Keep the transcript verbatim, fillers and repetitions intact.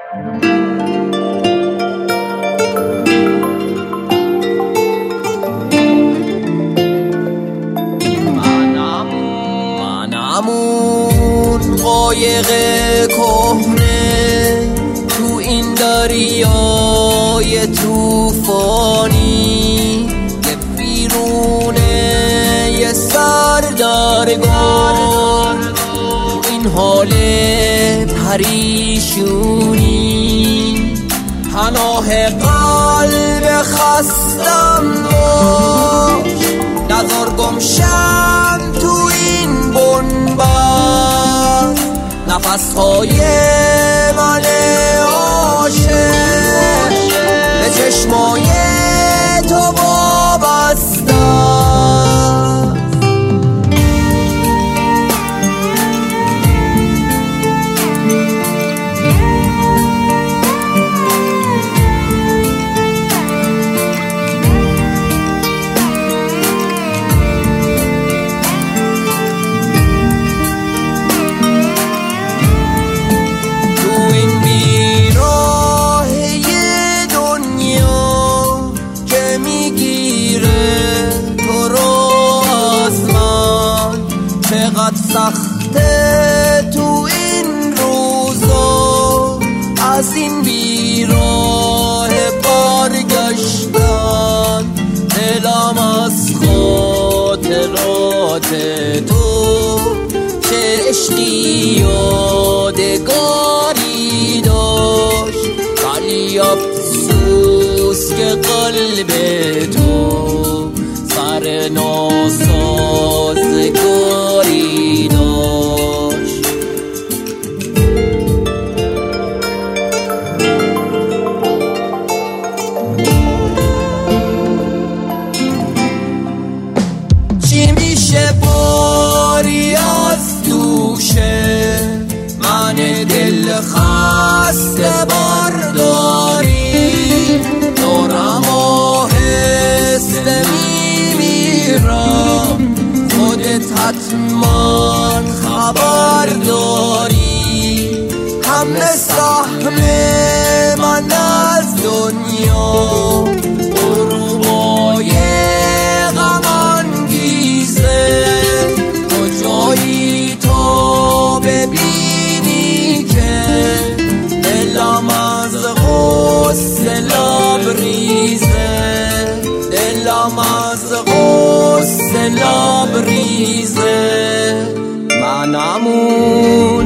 منمون قایق کهنه تو این دریای توفانی، یه بیرونه یه سردرگم تو این حال پریشونی، پناه قلب خستم باش، نذار گمشم تو این بنبست نفسهای من عاشق، به چشمای تو وابسته. چقدر سخته تو این روزا از این بیراه برگشتن، دلم از خاطرات تو چه عشقی یادگاری داشت، ولی افسوس که قلب تو سر ناسازگاری داشت. چی میشه باری از دوشه من دل خسته برداری، دارم آهسته میمیرم، خودت حتما خبر داری، همه سهم من از دنیا غروبای غم انگیزه، کجایی تو ببینی که دلم از غصه لبریزه، دلم از غصه لبریزه. منمون